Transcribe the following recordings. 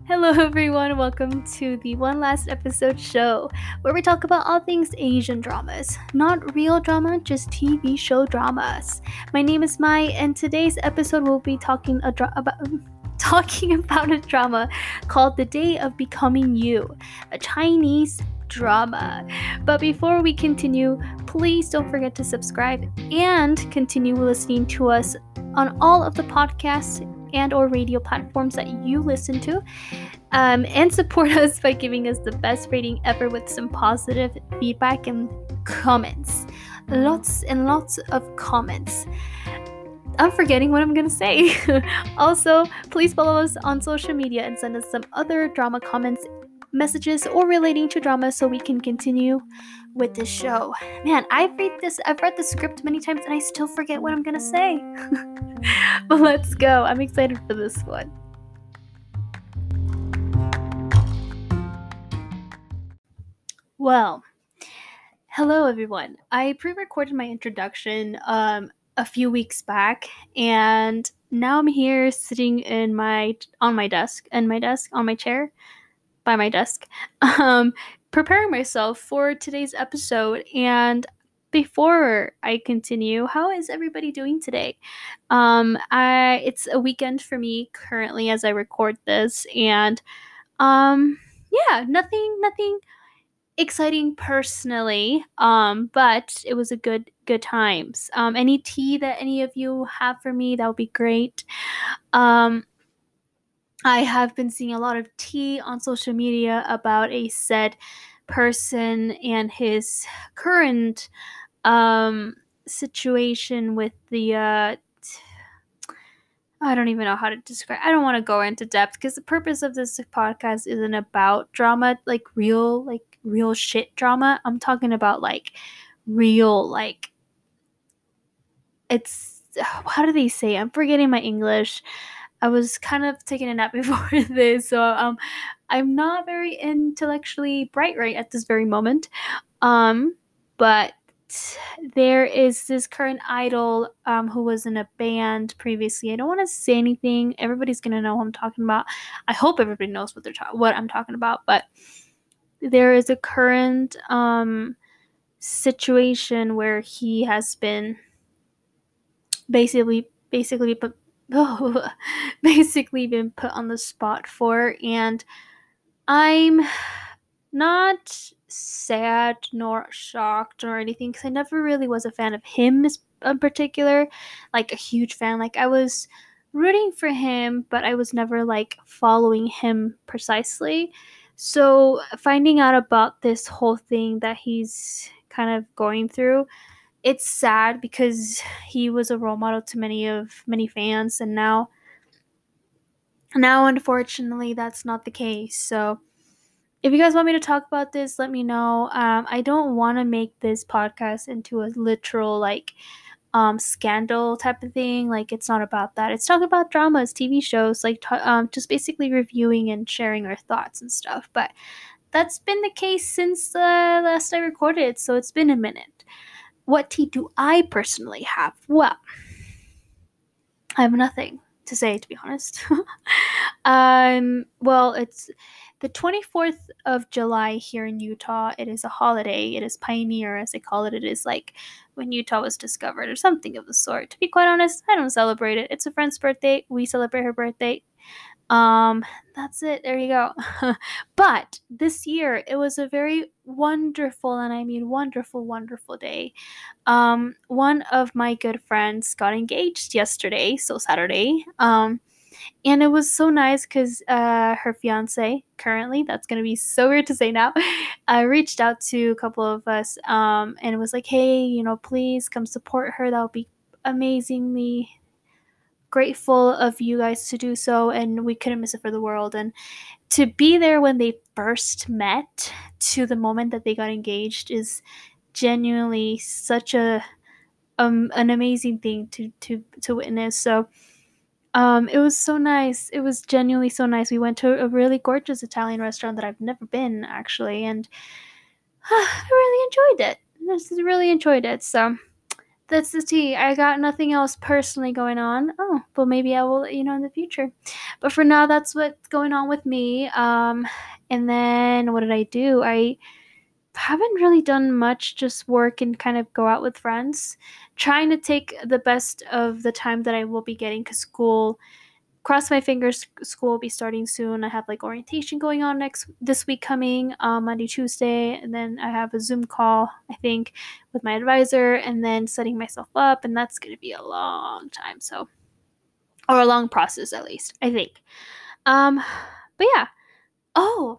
Hello, everyone. Welcome to the One Last Episode show, where we talk about all things Asian dramas. Not real drama, just TV show dramas. My name is Mai, and today's episode will be talking about a drama called The Day of Becoming You, a Chinese drama. But before we continue, please don't forget to subscribe and continue listening to us on all of the podcasts and or radio platforms that you listen to, and support us by giving us the best rating ever with some positive feedback and comments. Lots and lots of comments. I'm forgetting what I'm gonna say. Also, please follow us on social media and send us some other drama comments, messages, or relating to drama so we can continue with this show. Man, I've read the script many times and I still forget what I'm gonna say. But let's go. I'm excited for this one. Well, hello everyone. I pre-recorded my introduction a few weeks back, and now I'm here sitting on my chair by my desk, preparing myself for today's episode. And before I continue, how is everybody doing today? It's a weekend for me currently as I record this, and yeah, nothing exciting personally, but it was a good times. Any tea that any of you have for me, that would be great. I have been seeing a lot of tea on social media about a said person and his current situation with the I don't even know how to describe. I don't want to go into depth because the purpose of this podcast isn't about drama, like real shit drama. I'm talking about like real, like, it's, how do they say? I'm forgetting my English. I was kind of taking a nap before this, so I'm not very intellectually bright right at this very moment. But there is this current idol who was in a band previously. I don't want to say anything. Everybody's gonna know who I'm talking about. I hope everybody knows what I'm talking about. But there is a current situation where he has been basically put basically been put on the spot for, and I'm not sad nor shocked or anything because I never really was a fan of him in particular, like a huge fan. Like, I was rooting for him, but I was never like following him precisely. So finding out about this whole thing that he's kind of going through, it's sad because he was a role model to many fans, and now unfortunately that's not the case. So if you guys want me to talk about this, let me know. I don't want to make this podcast into a literal like scandal type of thing. Like, it's not about that. It's talking about dramas, TV shows, like just basically reviewing and sharing our thoughts and stuff. But that's been the case since last I recorded, so it's been a minute. What tea do I personally have? Well, I have nothing to say, to be honest. Well, it's the 24th of July here in Utah. It is a holiday. It is Pioneer, as they call it. It is like when Utah was discovered or something of the sort. To be quite honest, I don't celebrate it. It's a friend's birthday. We celebrate her birthday. That's it. There you go. But this year, it was a very wonderful, and I mean wonderful, wonderful day. One of my good friends got engaged yesterday, so Saturday. And it was so nice because her fiance, currently, that's going to be so weird to say now, reached out to a couple of us, and it was like, hey, please come support her. That would be amazingly grateful of you guys to do so, and we couldn't miss it for the world. And to be there when they first met to the moment that they got engaged is genuinely such an amazing thing to witness. So it was so nice. It was genuinely so nice. We went to a really gorgeous Italian restaurant that I've never been, actually, and I really enjoyed it. I just really enjoyed it. So That's the tea. I got nothing else personally going on. Oh, but maybe I will let you know in the future. But for now, that's what's going on with me. And then what did I do? I haven't really done much, just work and kind of go out with friends. Trying to take the best of the time that I will be getting because school, cross my fingers, school will be starting soon. I have like orientation going on this week coming, Monday, Tuesday, and then I have a Zoom call, I think, with my advisor, and then setting myself up, and that's going to be a long time. So, or a long process at least, I think. Um, but yeah. Oh,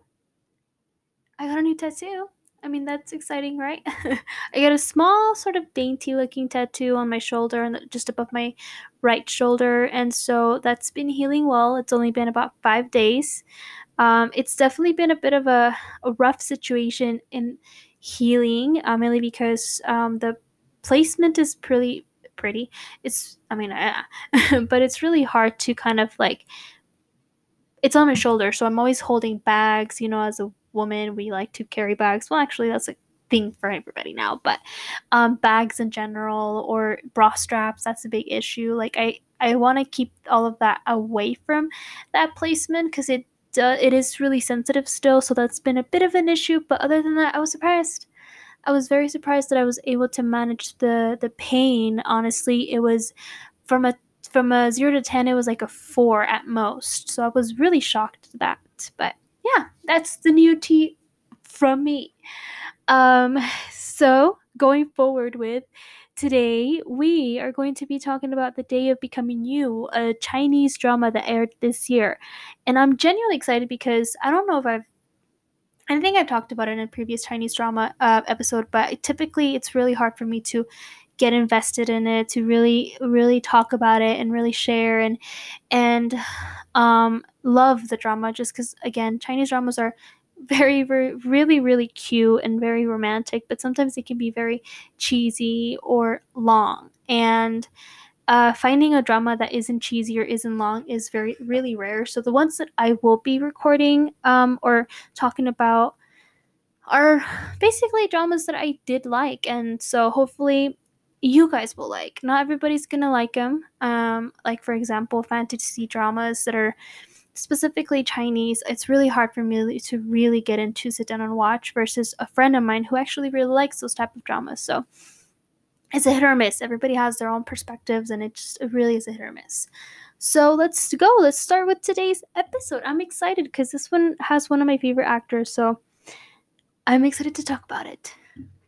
I got a new tattoo. I mean, that's exciting, right? I got a small, sort of dainty looking tattoo on my shoulder and just above my right shoulder. And so that's been healing well. It's only been about 5 days. It's definitely been a bit of a rough situation in healing, mainly because the placement is pretty. It's, I mean, but it's really hard to kind of like, it's on my shoulder, so I'm always holding bags. As a woman, we like to carry bags. Well, actually, that's a thing for everybody now, but bags in general or bra straps, that's a big issue. Like I want to keep all of that away from that placement because it is really sensitive still. So that's been a bit of an issue. But other than that, I was surprised. I was very surprised that I was able to manage the pain. Honestly, it was from a 0 to 10, it was like a 4 at most. So I was really shocked at that. But yeah, that's the new tea from me. Um, so going forward with today, we are going to be talking about The Day of Becoming You, a Chinese drama that aired this year. And I'm genuinely excited because I don't know if I think I've talked about it in a previous Chinese drama episode, but typically it's really hard for me to get invested in it, to really, really talk about it and really share and love the drama. Just because, again, Chinese dramas are very, very, really, really cute and very romantic, but sometimes they can be very cheesy or long. And finding a drama that isn't cheesy or isn't long is very really rare. So the ones that I will be recording or talking about are basically dramas that I did like, and so hopefully you guys will like. Not everybody's gonna like them. Like for example, fantasy dramas that are specifically Chinese. It's really hard for me to really get into, sit down and watch. Versus a friend of mine who actually really likes those type of dramas. So it's a hit or miss. Everybody has their own perspectives, and it really is a hit or miss. So let's go. Let's start with today's episode. I'm excited because this one has one of my favorite actors. So I'm excited to talk about it.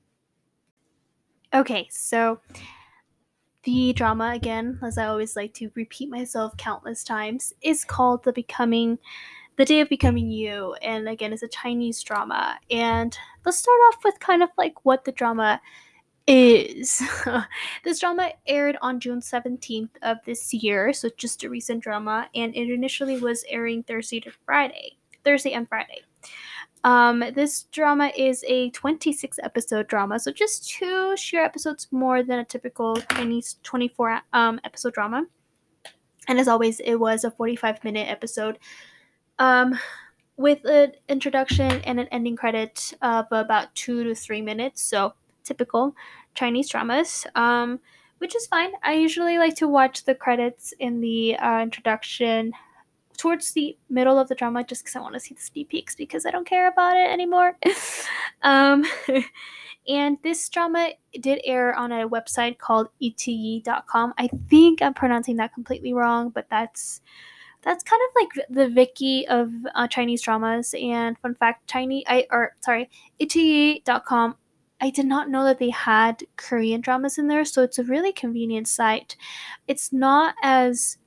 Okay, so the drama, again, as I always like to repeat myself countless times, is called The Day of Becoming You, and again, it's a Chinese drama. And let's start off with kind of like what the drama is. This drama aired on June 17th of this year, so just a recent drama, and it initially was airing Thursday and Friday. This drama is a 26 episode drama, so just two sheer episodes more than a typical Chinese 24 episode drama. And as always, it was a 45-minute episode um, with an introduction and an ending credit of about 2 to 3 minutes. So typical Chinese dramas, which is fine. I usually like to watch the credits in the introduction towards the middle of the drama just because I want to see the sneak peeks because I don't care about it anymore. um, and this drama did air on a website called ete.com. I think I'm pronouncing that completely wrong, but that's kind of like the Viki of Chinese dramas. And fun fact, ete.com. I did not know that they had Korean dramas in there, so it's a really convenient site. It's not as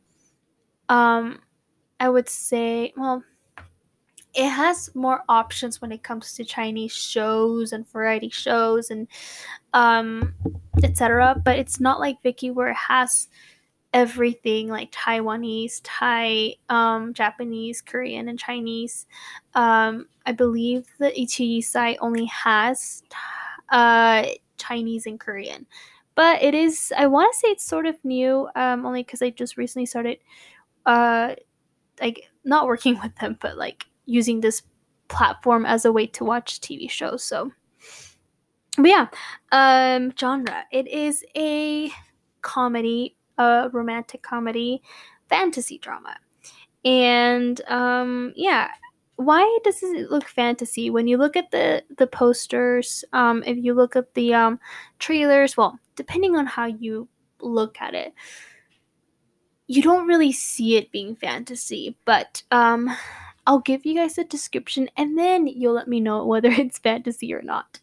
I would say, well, it has more options when it comes to Chinese shows and variety shows and um etc. But it's not like Viki where it has everything like Taiwanese, Thai, Japanese, Korean, and Chinese. I believe the ichi site only has Chinese and Korean. But it is, I want to say it's sort of new, only because I just recently started uh like not working with them, but like using this platform as a way to watch TV shows. So But yeah, genre. It is a comedy, a romantic comedy, fantasy drama. And yeah, why does it look fantasy? When you look at the posters, if you look at the trailers, well, depending on how you look at it, you don't really see it being fantasy. But I'll give you guys a description, and then you'll let me know whether it's fantasy or not.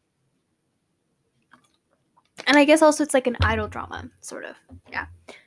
And I guess also it's like an idol drama, sort of. Yeah.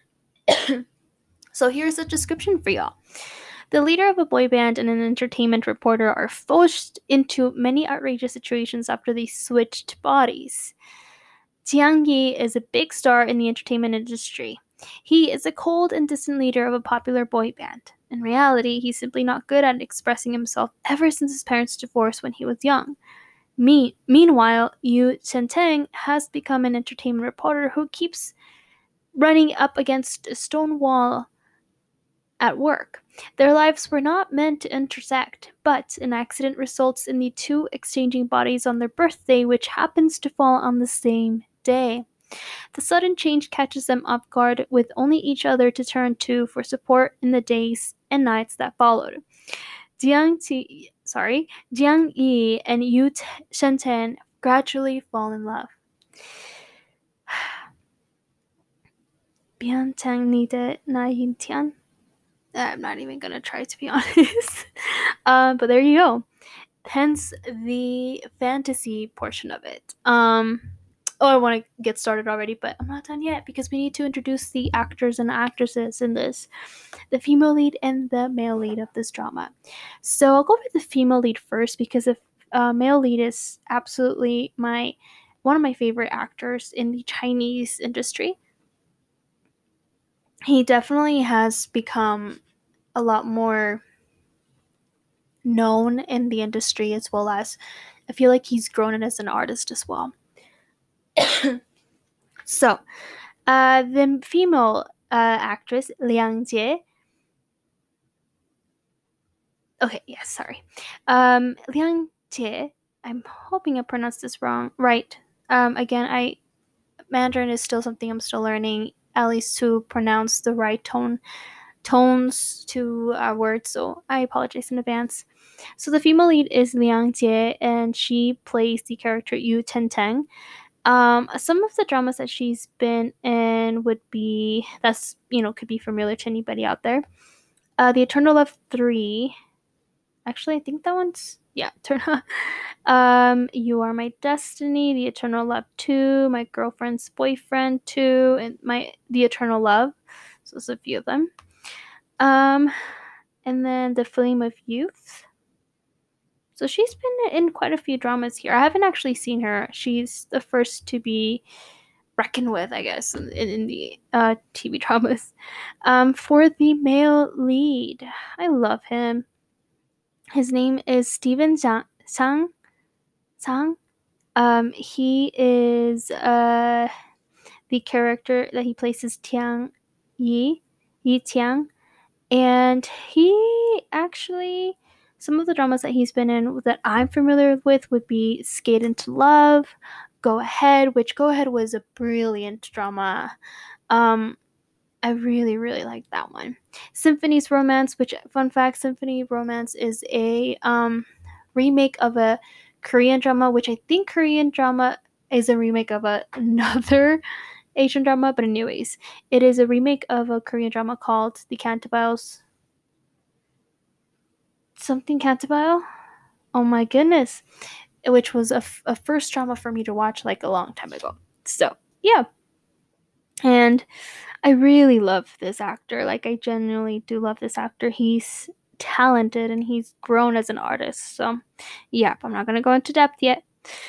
So here's a description for y'all. The leader of a boy band and an entertainment reporter are forced into many outrageous situations after they switched bodies. Jiang Yi is a big star in the entertainment industry. He is a cold and distant leader of a popular boy band. In reality, he's simply not good at expressing himself ever since his parents' divorce when he was young. Meanwhile, Yu Chenteng has become an entertainment reporter who keeps running up against a stone wall at work. Their lives were not meant to intersect, but an accident results in the two exchanging bodies on their birthday, which happens to fall on the same day. The sudden change catches them off guard, with only each other to turn to for support in the days and nights that followed. Jiang Yi and Yu Shenten gradually fall in love. Bian Tang Ni de Na Yin Tian. I'm not even gonna try, to be honest. But there you go. Hence the fantasy portion of it. I want to get started already, but I'm not done yet because we need to introduce the actors and actresses in this, the female lead and the male lead of this drama. So I'll go with the female lead first because the male lead is absolutely one of my favorite actors in the Chinese industry. He definitely has become a lot more known in the industry, as well as I feel like he's grown as an artist as well. So, the female actress Liang Jie. Okay, yes, sorry. Liang Jie. I'm hoping I pronounced this right. Again, Mandarin is still something I'm still learning, at least to pronounce the right tones to words. So I apologize in advance. So the female lead is Liang Jie, and she plays the character Yu Tenteng. Some of the dramas that she's been in would be could be familiar to anybody out there. The Eternal Love 3. Actually, I think that one's Eternal. You Are My Destiny, The Eternal Love 2, My Girlfriend's Boyfriend 2, and The Eternal Love. So there's a few of them. And then The Flame of Youth. So she's been in quite a few dramas here. I haven't actually seen her. She's the first to be reckoned with, I guess, in the TV dramas. For the male lead, I love him. His name is Steven Zhang. He is the character that he plays is Tiang Yi Tiang, and he actually, some of the dramas that he's been in that I'm familiar with would be Skate into Love, Go Ahead, which Go Ahead was a brilliant drama. I really, really liked that one. Symphony's Romance, which, fun fact, Symphony Romance is a remake of a Korean drama, which I think Korean drama is a remake of another Asian drama, but anyways, it is a remake of a Korean drama called The Cantabiles. Something Cantabile? Oh my goodness. Which was a first drama for me to watch like a long time ago. So, yeah. And I really love this actor. Like, I genuinely do love this actor. He's talented and he's grown as an artist. So, yeah, I'm not going to go into depth yet.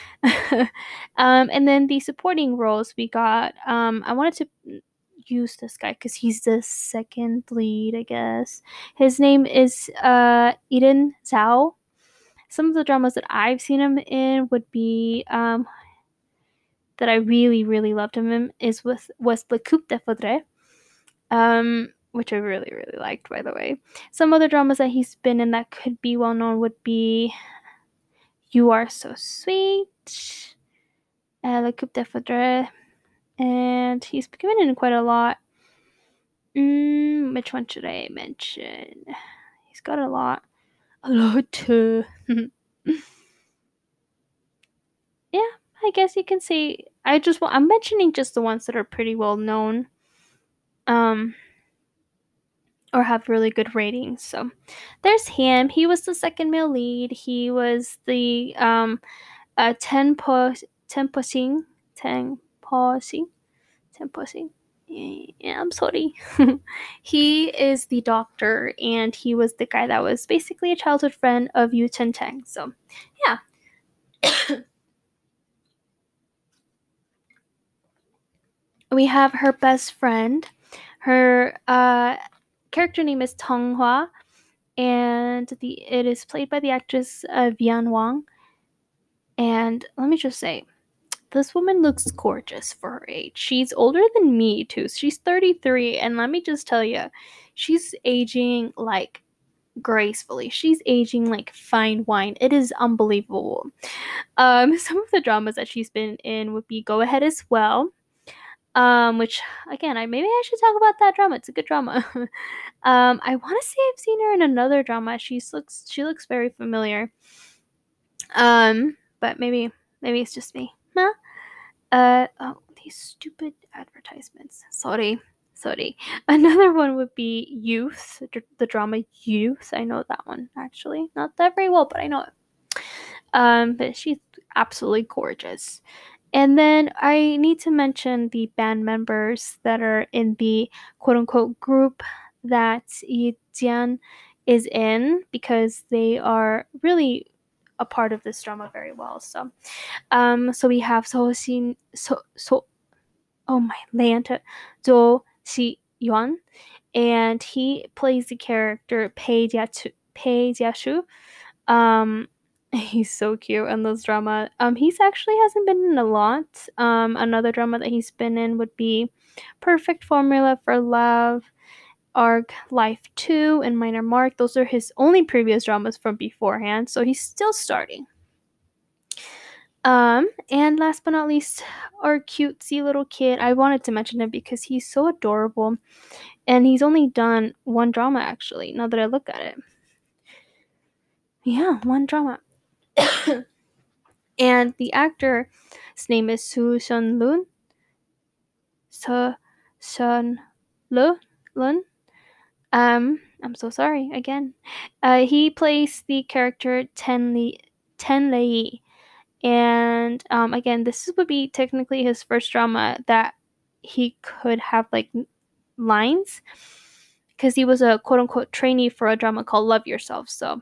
And then the supporting roles we got, I wanted to use this guy because he's the second lead, I guess. His name is Eden Zhao. Some of the dramas that I've seen him in would be that I really, really loved him in was Le Coupe de Faudré, which I really, really liked, by the way. Some other dramas that he's been in that could be well known would be You Are So Sweet, La Coupe de Foudre, and he's been given in quite a lot. Which one should I mention? He's got a lot. A lot. Yeah, I guess you can say. I'm mentioning just the ones that are pretty well known, or have really good ratings. So there's him. He was the second male lead. He was the Temposing, Temposing, Temposing. Yeah, I'm sorry. He is the doctor, and he was the guy that was basically a childhood friend of Yu Chen Tang. So, yeah. We have her best friend. Her character name is Tong Hua, and it is played by the actress Vian Wang. And let me just say, this woman looks gorgeous for her age. She's older than me too. She's 33, and let me just tell you, she's aging like gracefully. She's aging like fine wine. It is unbelievable. Some of the dramas that she's been in would be Go Ahead as Well. Which again, maybe I should talk about that drama. It's a good drama. I want to say I've seen her in another drama. She looks very familiar. But maybe it's just me. Huh? Oh, these stupid advertisements. Sorry. Another one would be Youth, the drama Youth. I know that one actually, not that very well, but I know it. But she's absolutely gorgeous. And then I need to mention the band members that are in the quote unquote group that Yi Jian is in, because they are really a part of this drama very well. So we have oh my land, Zhou Xi Yuan, and he plays the character Pei Jiashu. He's so cute in this drama. He's actually hasn't been in a lot. Another drama that he's been in would be Perfect Formula for Love, Arc Life 2, and Minor Mark. Those are his only previous dramas from beforehand, so he's still starting. And last but not least, our cutesy little kid. I wanted to mention him because he's so adorable. And he's only done one drama, actually, now that I look at it. Yeah, one drama. And the actor's name is Su Sun Lun. Su Sun Lun. I'm so sorry again. He plays the character Ten Lei. And again, this would be technically his first drama that he could have like lines, because he was a quote unquote trainee for a drama called Love Yourself. So,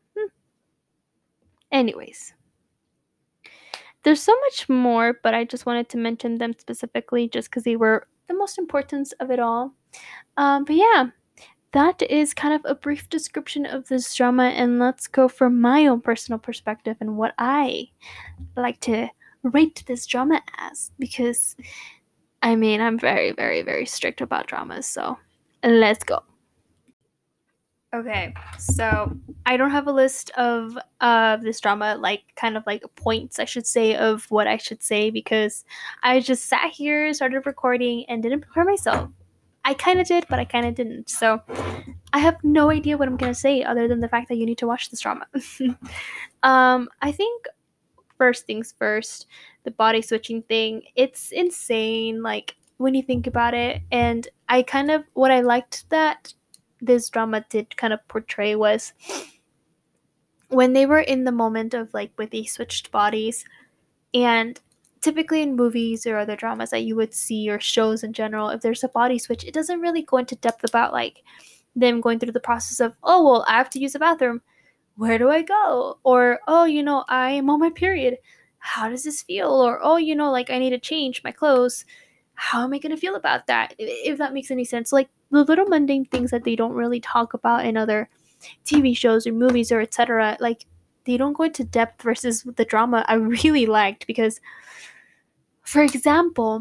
anyways, there's so much more, but I just wanted to mention them specifically just because they were the most important of it all. But yeah, that is kind of a brief description of this drama, and let's go from my own personal perspective and what I like to rate this drama as, because I mean, I'm very, very, very strict about dramas, so let's go. Okay, so I don't have a list of this drama, like kind of like points, I should say, of what I should say, because I just sat here, started recording, and didn't prepare myself. I kind of did, but I kind of didn't. So I have no idea what I'm gonna say other than the fact that you need to watch this drama. I think first things first, the body switching thing, it's insane, like when you think about it. And what I liked that this drama did kind of portray was when they were in the moment of like with these switched bodies. And typically in movies or other dramas that you would see, or shows in general, if there's a body switch, it doesn't really go into depth about like them going through the process of, oh well, I have to use the bathroom, where do I go? Or, oh, I am on my period, how does this feel? Or, oh, like I need to change my clothes, how am I going to feel about that? If that makes any sense. Like the little mundane things that they don't really talk about in other TV shows or movies or etc. Like they don't go into depth, versus the drama I really liked, because for example,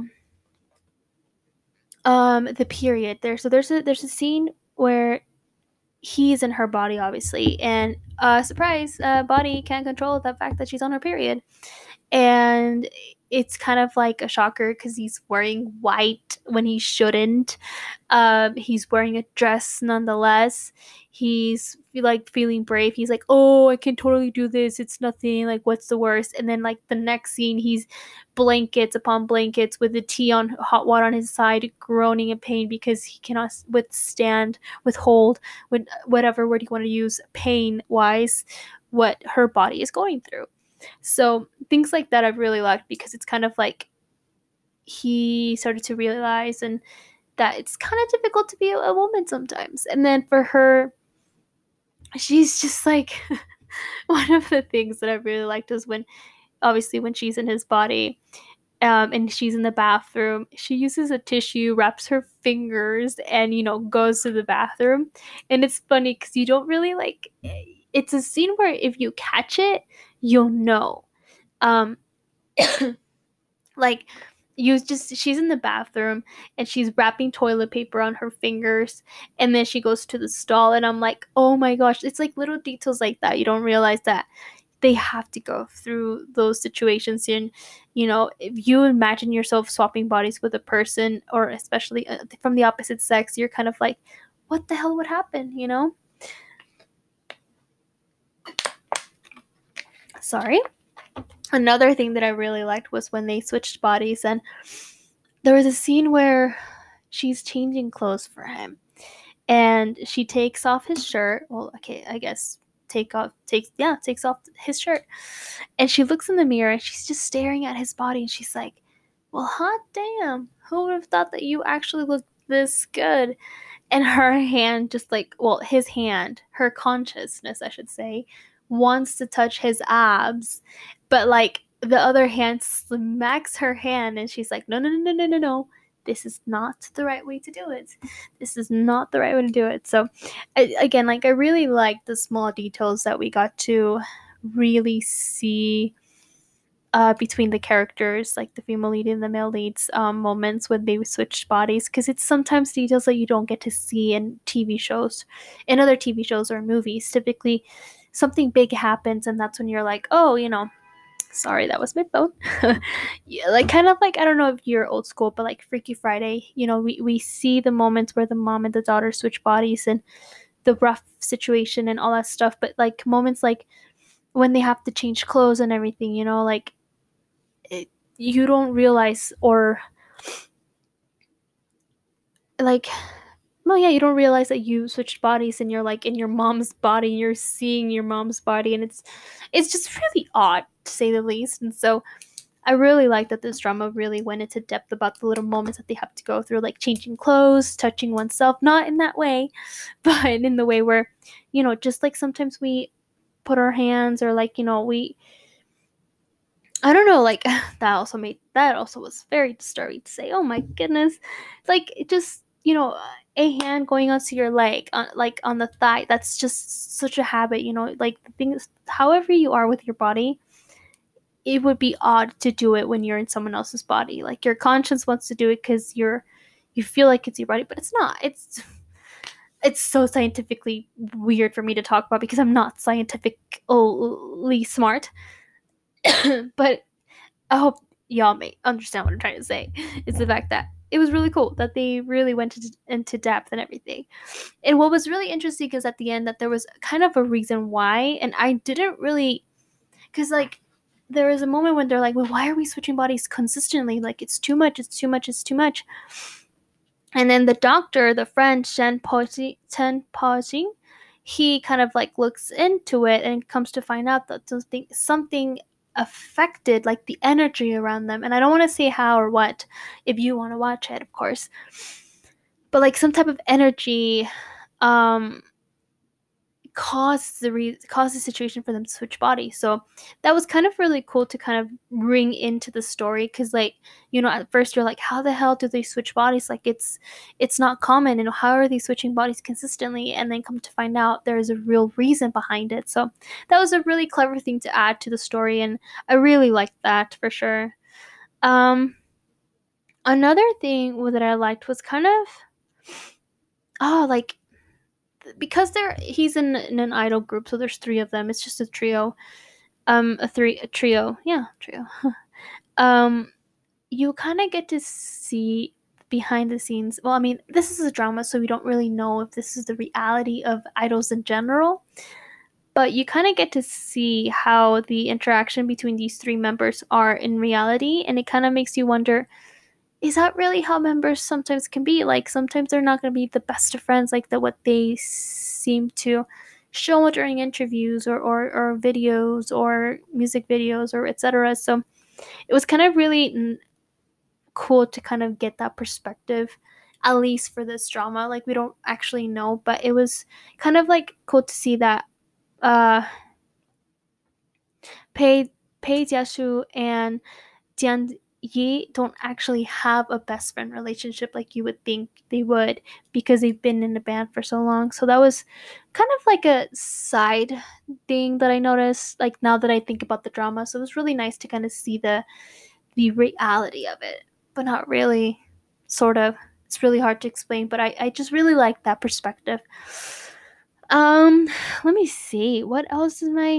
the period, there's a scene where he's in her body, obviously, and surprise, body can't control the fact that she's on her period. And it's kind of like a shocker because he's wearing white when he shouldn't. He's wearing a dress nonetheless. He's like feeling brave. He's like, "Oh, I can totally do this. It's nothing. Like, what's the worst?" And then like the next scene, he's blankets upon blankets with the tea on hot water on his side, groaning in pain because he cannot withhold, whatever word you want to use, pain wise, what her body is going through. So things like that I've really liked because it's kind of like he started to realize and that it's kind of difficult to be a woman sometimes. And then for her, she's just like one of the things that I really liked was when obviously when she's in his body, and she's in the bathroom, she uses a tissue, wraps her fingers, and goes to the bathroom. And it's funny because you don't really like. It's a scene where if you catch it, you'll know. Um, like she's in the bathroom and she's wrapping toilet paper on her fingers, and then she goes to the stall, and I'm like, oh my gosh, it's like little details like that. You don't realize that they have to go through those situations. And if you imagine yourself swapping bodies with a person, or especially from the opposite sex, you're kind of like, what the hell would happen? Sorry. Another thing that I really liked was when they switched bodies, and there was a scene where she's changing clothes for him, and she takes off his shirt. Well, okay, I guess takes off his shirt, and she looks in the mirror and she's just staring at his body, and she's like, well, hot damn, who would have thought that you actually looked this good? And her hand just like, well, his hand, her consciousness, I should say, wants to touch his abs, but like the other hand smacks her hand, and she's like, no, no, no, no, no, no, no. This is not the right way to do it. This is not the right way to do it. So, again, like I really like the small details that we got to really see between the characters, like the female lead and the male leads, moments when they switched bodies, because it's sometimes details that you don't get to see in TV shows, in other TV shows or movies. Typically, something big happens, and that's when you're like, oh, sorry, that was my phone. Yeah, like kind of like, I don't know if you're old school, but like Freaky Friday, we see the moments where the mom and the daughter switch bodies and the rough situation and all that stuff, but like moments like when they have to change clothes and everything, like you don't realize, or like, well, yeah, you don't realize that you switched bodies and you're like in your mom's body, you're seeing your mom's body, and it's just really odd to say the least. And so I really like that this drama really went into depth about the little moments that they have to go through, like changing clothes, touching oneself, not in that way, but in the way where, just like sometimes we put our hands, or like, we, I don't know, like that also was very disturbing to say. Oh my goodness. Like it just, a hand going onto your leg, like on the thigh, that's just such a habit, like the thing is, however you are with your body, it would be odd to do it when you're in someone else's body. Like your conscience wants to do it because you feel like it's your body, but it's not. It's so scientifically weird for me to talk about because I'm not scientifically smart. But I hope y'all may understand what I'm trying to say. It's the fact that it was really cool that they really went into depth and everything. And what was really interesting is at the end that there was kind of a reason why, and I didn't really, because like there was a moment when they're like, well, why are we switching bodies consistently? Like it's too much, it's too much, it's too much. And then the doctor, the friend Chen Pojing, he kind of like looks into it and comes to find out that something affected like the energy around them. And I don't want to say how or what, if you want to watch it, of course. But like some type of energy caused the situation for them to switch bodies. So that was kind of really cool to kind of bring into the story, because like, at first you're like, how the hell do they switch bodies? Like it's not common, and how are they switching bodies consistently? And then come to find out there's a real reason behind it. So that was a really clever thing to add to the story, and I really liked that for sure. Another thing that I liked was kind of like, because he's in an idol group, so there's three of them. It's just a trio. A trio. Yeah, trio. um you kind of get to see behind the scenes. Well, I mean, this is a drama, so we don't really know if this is the reality of idols in general, but you kind of get to see how the interaction between these three members are in reality, and it kind of makes you wonder, is that really how members sometimes can be? Like, sometimes they're not going to be the best of friends, like what they seem to show during interviews or videos or music videos or etc. So it was kind of really cool to kind of get that perspective, at least for this drama. Like, we don't actually know, but it was kind of like cool to see that uh Pei Jiashu and Jian Yi don't actually have a best friend relationship like you would think they would, because they've been in the band for so long. So that was kind of like a side thing that I noticed, like, now that I think about the drama. So it was really nice to kind of see the reality of it, but not really, sort of. It's really hard to explain, but I just really like that perspective. Um, Let me see. What else is my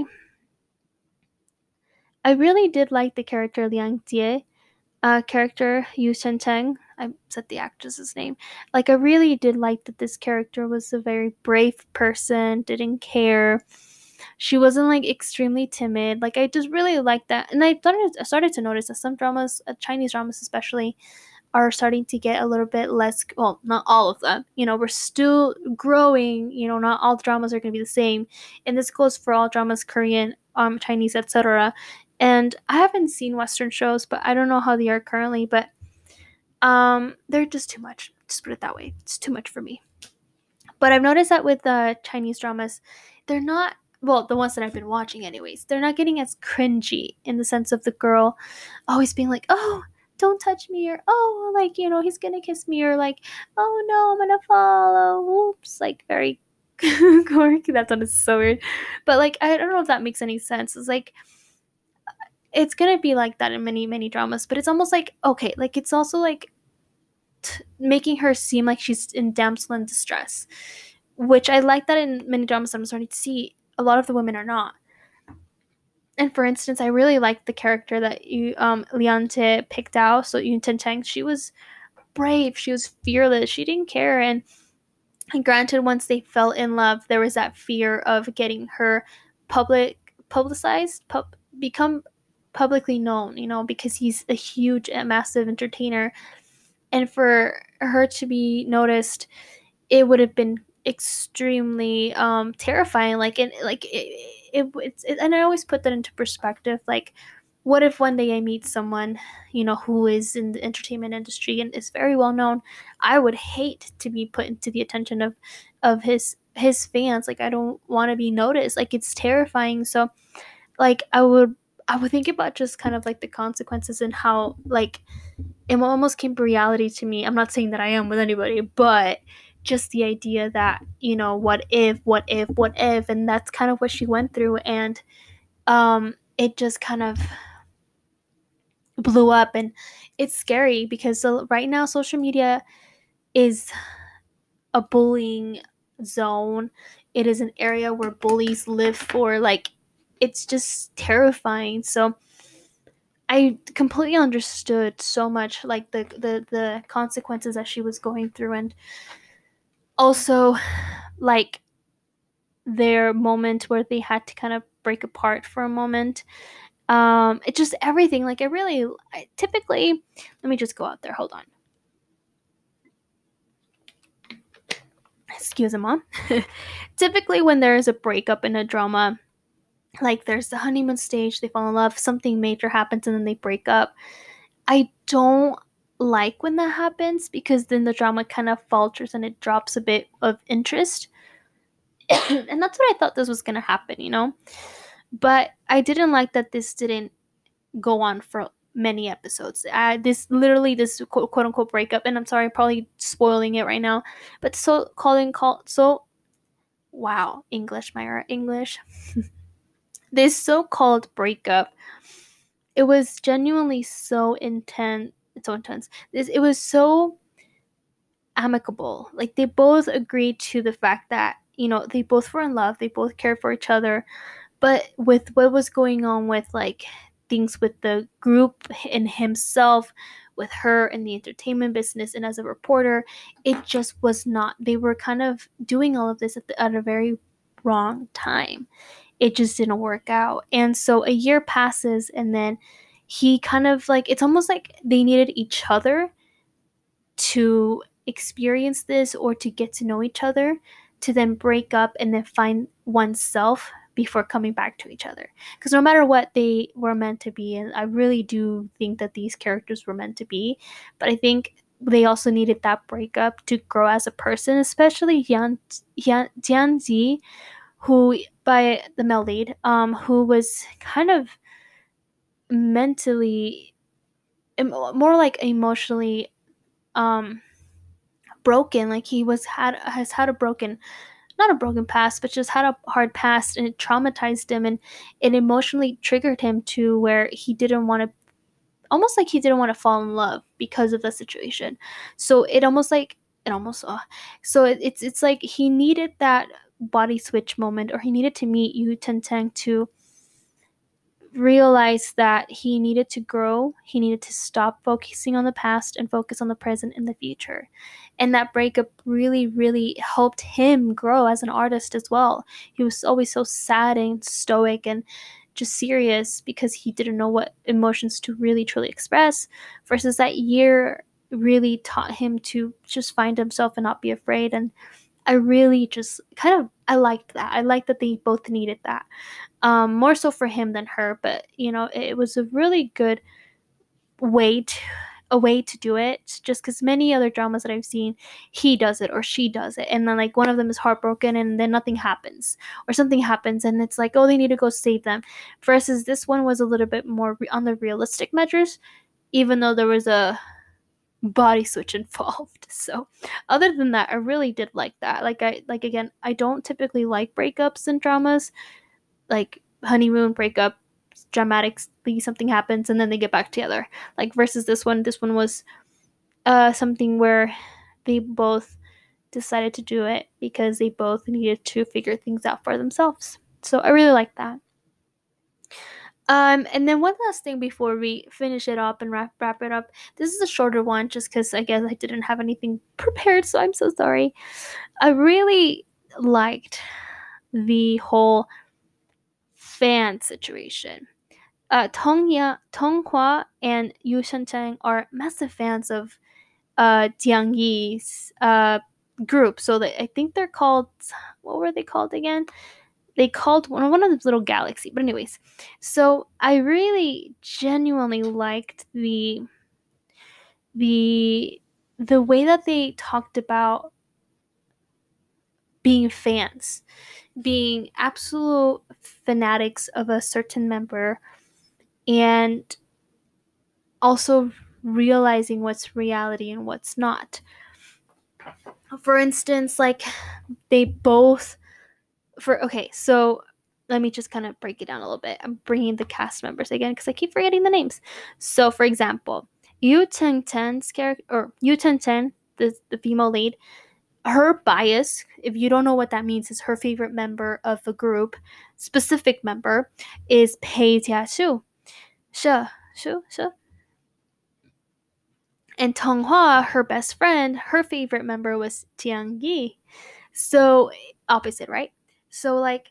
I really did like the character Liang Jie, character Yu Chen Teng. I said the actress's name. Like, I really did like that this character was a very brave person, didn't care. She wasn't like extremely timid. Like, I just really liked that. And I started to notice that some dramas, Chinese dramas especially, are starting to get a little bit less, well, not all of them. We're still growing, not all dramas are going to be the same. And this goes for all dramas, Korean, Chinese, etc. And I haven't seen Western shows, but I don't know how they are currently, but they're just too much. Just put it that way. It's too much for me. But I've noticed that with the Chinese dramas, they're not, well, the ones that I've been watching anyways, they're not getting as cringy, in the sense of the girl always being like, oh, don't touch me, or oh, like, he's gonna kiss me, or like, oh no, I'm gonna fall, whoops, like, very quirky. That sounded so weird. But like, I don't know if that makes any sense. It's like, it's gonna be like that in many, many dramas, but it's almost like, okay, like, it's also like making her seem like she's in damsel in distress, which I like that in many dramas I'm starting to see. A lot of the women are not. And for instance, I really liked the character that Liante picked out. So Yun Ten Cheng, she was brave, she was fearless, she didn't care. And granted, once they fell in love, there was that fear of getting her publicized, become publicly known, because he's a huge, massive entertainer. And for her to be noticed, it would have been extremely terrifying. Like, and I always put that into perspective. Like, what if one day I meet someone, who is in the entertainment industry and is very well known? I would hate to be put into the attention of his fans. Like, I don't want to be noticed. Like, it's terrifying. So, like, I would think about just kind of like the consequences, and how, like, it almost came reality to me. I'm not saying that I am with anybody, but just the idea that, what if, and that's kind of what she went through. And it just kind of blew up. And it's scary, because right now social media is a bullying zone. It is an area where bullies live for. Like, it's just terrifying. So I completely understood so much, like, the consequences that she was going through. And also, like, their moment where they had to kind of break apart for a moment. It just, everything, like, typically, let me just go out there, hold on, excuse me, mom. Typically, when there is a breakup in a drama, like, there's the honeymoon stage, they fall in love, something major happens, and then they break up. I don't like when that happens, because then the drama kind of falters and it drops a bit of interest. And that's what I thought this was going to happen. But I didn't like that this didn't go on for many episodes. This quote unquote breakup, and I'm sorry, I'm probably spoiling it right now, but wow, English, Myra, English. This so-called breakup, it was genuinely so intense. It's so intense. It was so amicable. Like, they both agreed to the fact that, they both were in love, they both cared for each other. But with what was going on with, like, things with the group and himself, with her in the entertainment business and as a reporter. It just was not. They were kind of doing all of this at a very wrong time. It just didn't work out. And so a year passes, and then he kind of like, it's almost like they needed each other to experience this or to get to know each other, to then break up and then find oneself before coming back to each other. Because no matter what, they were meant to be, and I really do think that these characters were meant to be, but I think they also needed that breakup to grow as a person, especially Jianzi, who, by the male lead, who was kind of mentally, more like emotionally, um broken. Like he has had a broken, not a broken past, but just had a hard past, and it traumatized him, and it emotionally triggered him to where he didn't want to, almost like he didn't want to fall in love because of the situation. So it almost like, it almost so it's like he needed that body switch moment, or he needed to meet Yu Teng to realized that he needed to grow. He needed to stop focusing on the past and focus on the present and the future. And that breakup really, really helped him grow as an artist as well. He was always so sad and stoic and just serious because he didn't know what emotions to really truly express, versus that year really taught him to just find himself and not be afraid. And I really just kind of, I liked that. I liked that they both needed that, more so for him than her. But it was a really good way to a way to do it, just because many other dramas that I've seen, he does it or she does it, and then like one of them is heartbroken and then nothing happens, or something happens and it's like, oh, they need to go save them, versus this one was a little bit more on the realistic measures, even though there was a body switch involved. So other than that, I really did like that. Again, I don't typically like breakups in dramas, like honeymoon breakup, dramatically something happens and then they get back together, like versus this one was something where they both decided to do it because they both needed to figure things out for themselves. So I really like that. And then one last thing before we finish it up and wrap it up. This is a shorter one just because I guess I didn't have anything prepared, so I'm so sorry. I really liked the whole fan situation. Tonghua and Yu Shengcheng are massive fans of Jiang Yi's group. So I think they're called, what were they called again? They called one of those little galaxy. But anyways, so I really genuinely liked the the way that they talked about being fans, being absolute fanatics of a certain member, and also realizing what's reality and what's not. For instance, like they both, for okay, so let me just kind of break it down a little bit. I'm bringing the cast members again because I keep forgetting the names. So, for example, Yu Ten Ten's character, or Yu Ten Ten, the female lead, her bias, if you don't know what that means, is her favorite member of the group, specific member, is Pei Jiashu. Shu. And Tonghua, her best friend, her favorite member was Tiang Yi. So, opposite, right? So, like,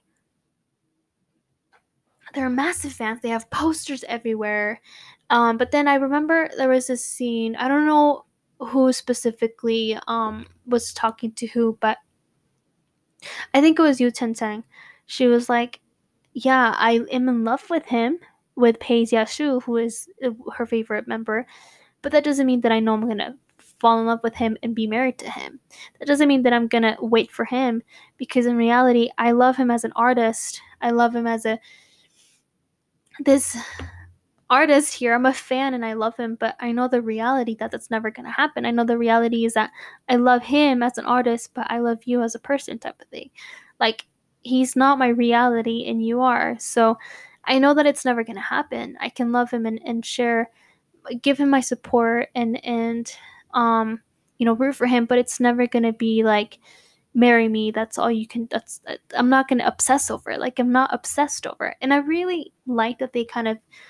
they're massive fans. They have posters everywhere. But then I remember there was this scene. I don't know who specifically was talking to who, but I think it was Yu Teng. She was like, "Yeah, I am in love with him, with Pei Jiashu, who is her favorite member. But that doesn't mean that I know I'm gonna fall in love with him and be married to him. That doesn't mean that I'm gonna wait for him, because in reality, I love him as an artist. I love him as this artist here. I'm a fan and I love him, but I know the reality that that's never gonna happen. I know the reality is that I love him as an artist, but I love you as a person," type of thing. Like, he's not my reality and you are. So I know that it's never gonna happen. I can love him and share, give him my support and root for him, but it's never gonna be like, marry me, that's all you can. That's I'm not gonna obsess over it. Like, I'm not obsessed over it. And I really like that they kind of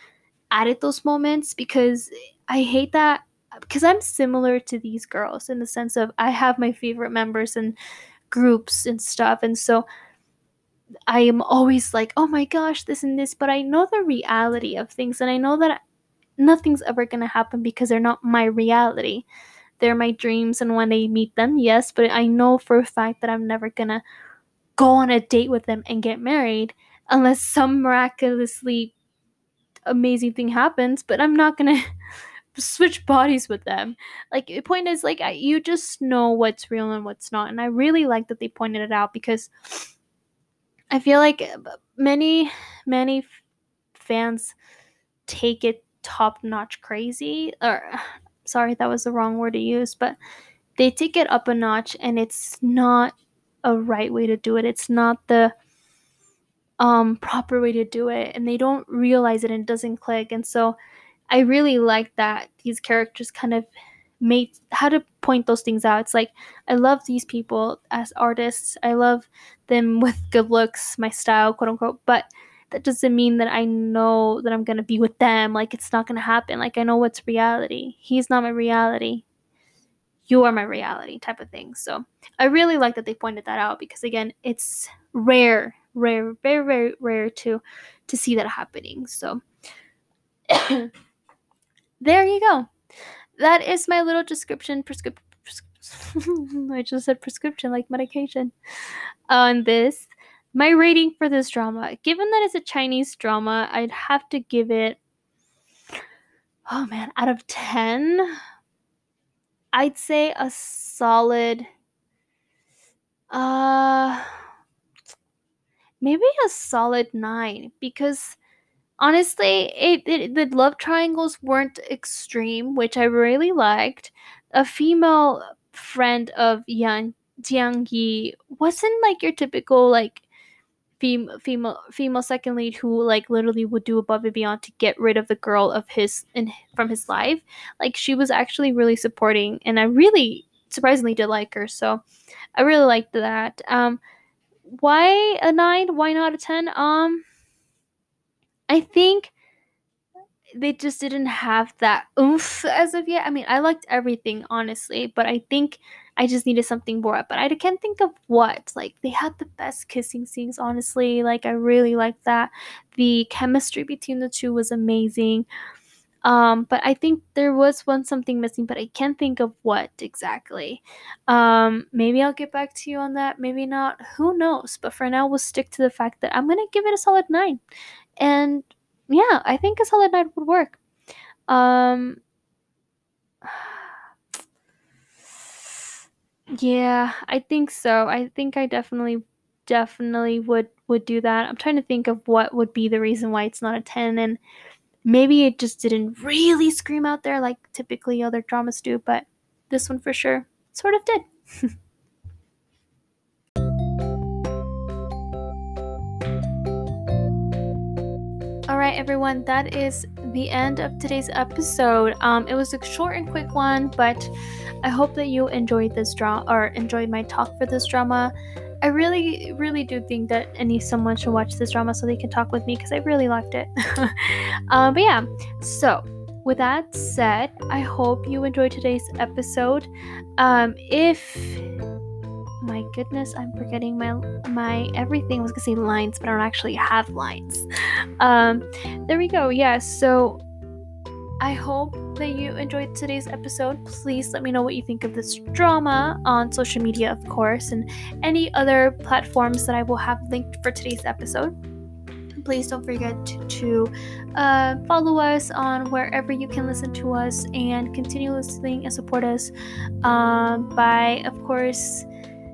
added those moments, because I hate that, because I'm similar to these girls in the sense of I have my favorite members and groups and stuff, and so I am always like, oh my gosh, this and this, but I know the reality of things, and I know that nothing's ever gonna happen because they're not my reality. They're my dreams, and when I meet them, yes, but I know for a fact that I'm never gonna go on a date with them and get married unless some miraculously amazing thing happens, but I'm not gonna switch bodies with them. Like, the point is, like, you just know what's real and what's not, and I really like that they pointed it out, because I feel like many fans take it top notch crazy, or sorry, that was the wrong word to use, but they take it up a notch, and it's not a right way to do it. It's not the proper way to do it, and they don't realize it and it doesn't click. And so I really like that these characters kind of made how to point those things out. It's like, I love these people as artists. I love them with good looks, my style, quote unquote, but that doesn't mean that I know that I'm going to be with them. Like, it's not going to happen. Like, I know what's reality. He's not my reality. You are my reality, type of thing. So I really like that they pointed that out, because again, it's rare, very, very rare to see that happening. So there you go. That is my little description, I just said prescription like medication, on this. My rating for this drama, given that it's a Chinese drama, I'd have to give it, oh man, out of 10, I'd say a solid, maybe a solid 9, because honestly, the love triangles weren't extreme, which I really liked. A female friend of Jiang Yi wasn't like your typical like female second lead who like literally would do above and beyond to get rid of the girl of his from his life. Like, she was actually really supporting, and I really surprisingly did like her. So I really liked that. Why a 9? Why not a 10? I think they just didn't have that oomph as of yet. I mean, I liked everything, honestly, but I think I just needed something more. But I can't think of what. Like, they had the best kissing scenes, honestly. Like, I really liked that. The chemistry between the two was amazing. But I think there was something missing, but I can't think of what exactly. Maybe I'll get back to you on that. Maybe not. Who knows? But for now, we'll stick to the fact that I'm gonna give it a solid 9. And yeah, I think a solid 9 would work. Yeah, I think so. I think I definitely would do that. I'm trying to think of what would be the reason why it's not a 10, and maybe it just didn't really scream out there like typically other dramas do, but this one for sure sort of did. All right, everyone, that is the end of today's episode. It was a short and quick one, but I hope that you enjoyed this drama, or enjoyed my talk for this drama. I really, really do think that someone should watch this drama so they can talk with me, because I really liked it. But yeah, so with that said, I hope you enjoyed today's episode. If my goodness, I'm forgetting my everything. I was gonna say lines, but I don't actually have lines. There we go. Yeah, so I hope that you enjoyed today's episode. Please let me know what you think of this drama on social media, of course, and any other platforms that I will have linked for today's episode. Please don't forget to follow us on wherever you can listen to us, and continue listening and support us by, of course,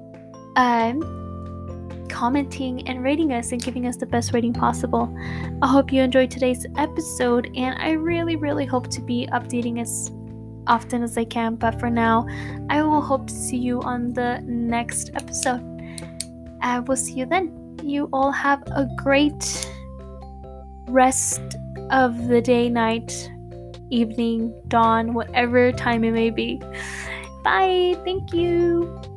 commenting and rating us and giving us the best rating possible. I hope you enjoyed today's episode, and I really, really hope to be updating as often as I can. But for now, I will hope to see you on the next episode. I will see you then. You all have a great rest of the day, night, evening, dawn, whatever time it may be. Bye. Thank you.